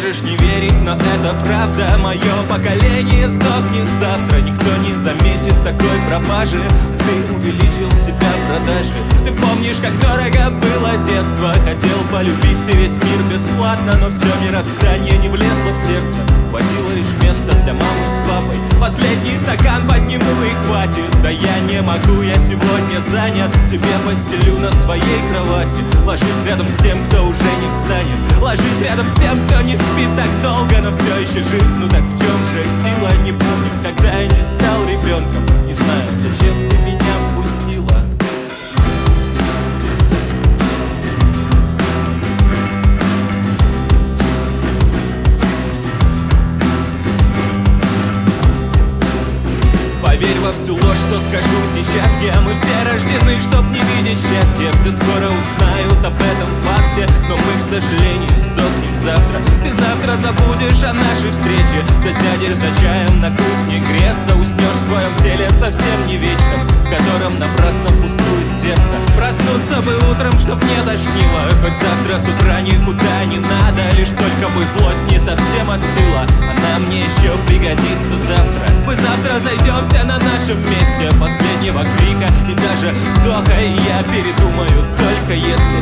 Можешь не верить, но это правда. Мое поколение сдохнет завтра. Никто не заметит такой пропажи. Ты увеличил себя в продаже. Ты помнишь, как дорого было детство. Хотел полюбить ты весь мир бесплатно, но все мироздание не влезло в сердце. Хватило лишь места для мамы с папой. Последний стакан подниму и хватит. Да я не могу, я сегодня занят. Тебе постелю на своей кровати. Ложись рядом с тем, кто уже не встанет. Ложись рядом с тем, кто не спит так долго, но все еще жив. Ну так в чем же сила, не помню, когда я не стал ребенком. Не знаю, зачем ты меня впустила. Поверь во всю ложь, что скажу сейчас я. Мы все рождены, чтоб не видеть счастья. Все скоро узнают об этом факте, но мы, к сожалению, сдохнем завтра. Ты завтра забудешь о нашей встрече. Засядешь за чаем на кухне греться. Уснешь в своем теле совсем не вечном, в котором напрасно пустует сердце. Проснуться бы утром, чтоб не тошнило. Хоть завтра с утра никуда не надо. Лишь только бы злость не совсем остыла. Она мне еще пригодится завтра. Мы завтра зайдемся на нашем месте последнего крика и даже вдоха. И я передумаю, только если